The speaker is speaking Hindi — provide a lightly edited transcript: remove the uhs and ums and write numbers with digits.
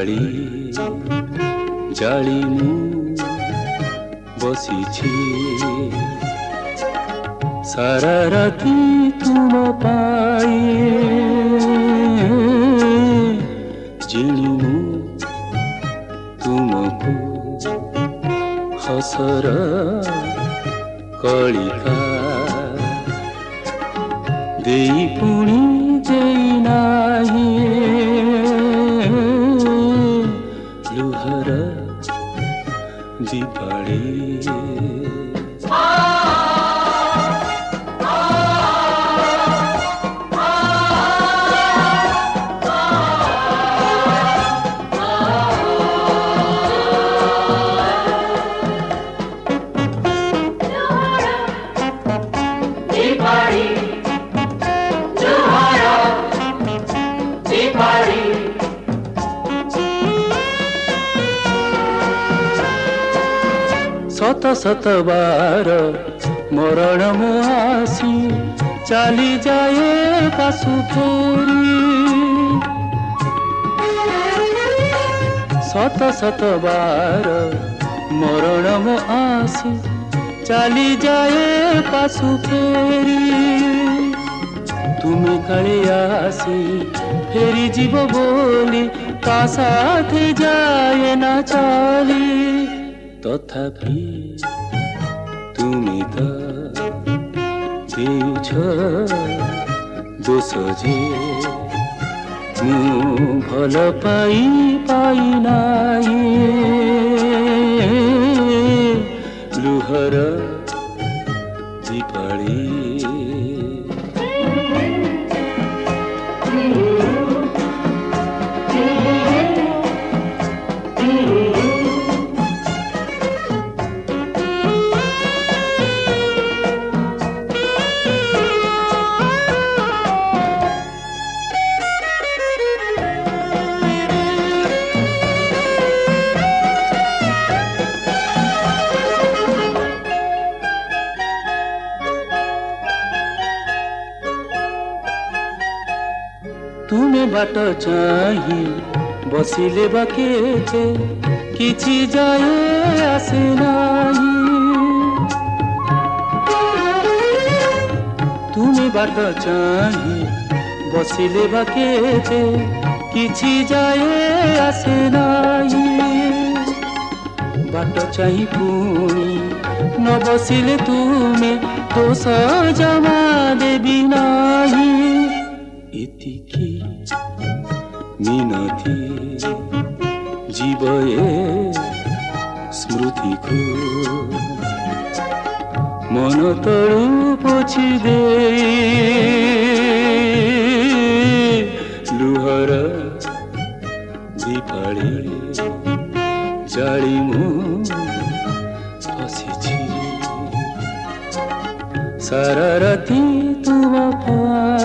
दीपाली जाली मु बसिछि सारा राती तुम पाई जिणी मु तुमको हसर कलिका देई पुणी जेई नाही लुहर दीपाली शत शत बार मरण मो आसी चली जाए पासु फेरी शत शत बार मरण मो आसी चली जाए पासु फेरी तुम काले आसी फेरी जीव बोली ता साथे जाए ना चली तथापि तुमी तो देउछ दोष जे मु भल पाई पाई नाही लुहर दीपाली तुम्हें बाट चाही बसिले बाके किछि जाए आसे नाही तुम्हें बाट चाही बसिले बाके किछि जाए आसे नाही बाट चाही पुणी न बसिले तुम्हें दोष जमा देबी नाही इतिकी मिनती जीवए स्मृति को मन तळु पोछि दे लुहर दीपाली जाली मु बसिछि सारा राती तुम पाई